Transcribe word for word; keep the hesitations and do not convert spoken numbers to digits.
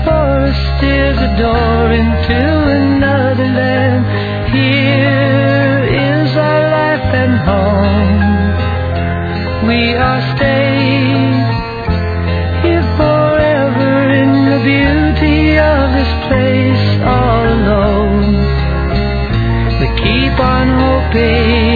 forest is a door into another land. Here is our life and home. We are staying here forever in the beauty of this place all alone. We keep on hoping